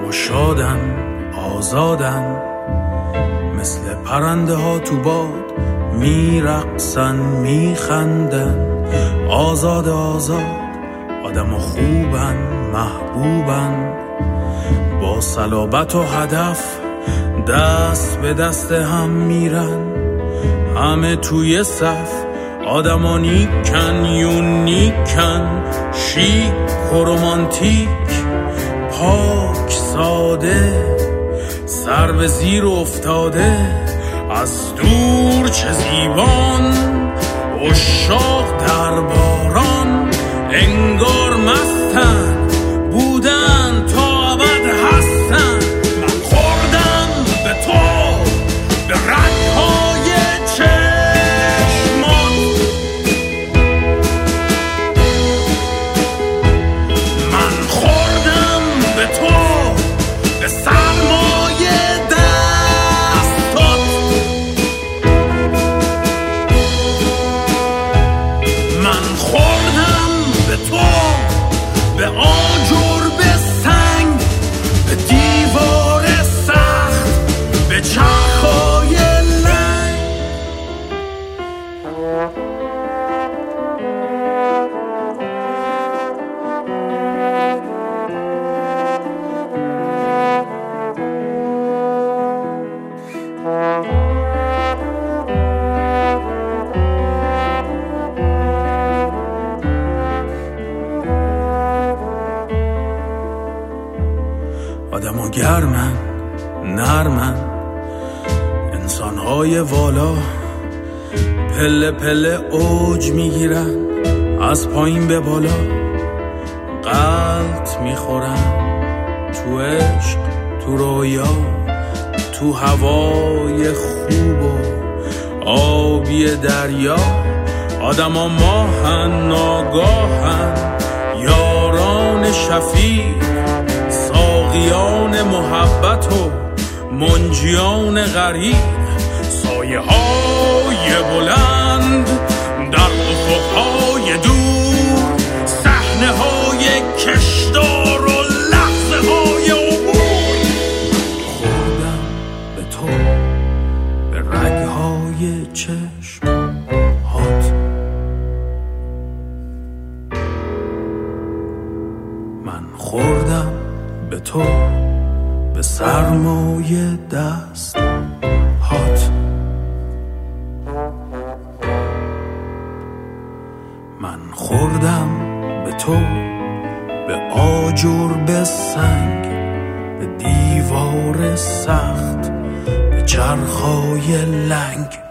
و شادن آزادن، مثل پرنده ها تو باد میرقصن میخندن. آزاد آزاد آدم ها خوبن محبوبن، با صلابت و هدف دست به دست هم میرن. همه توی صف آدما نیکن یونیکن، شیک و رومانتیک، پاک ساده، سر به زیر افتاده. از دور چه زیبان عشاق در باران، انگار مستن بودن تا ابد هستن. من خوردم به تو به رگهای چشمان، من خوردم به تو به سرمایه دستات، من خوردم به تو به آجر به سنگ، به دیوار سخت، به چرخهای لنگ. آدم‌ها گرمن نرمن، انسان‌های والا پله پله اوج میگیرن، از پایین به بالا غلط میخورن. تو عشق، تو رویا، تو هوای خوب و آبی دریا. آدم‌ها ماهن ناگاهن، یاران شفیق، ساقیان محبت و منجیان غریب. سایه های بلند در افقهای دور، صحنه های کشدار و لحظه های عبور. خوردم به تو به رگهای چشم‌هات، من خوردم به تو به سرمایه دست هات، من خوردم به تو به آجر به سنگ، به دیوار سخت، به چرخهای لنگ.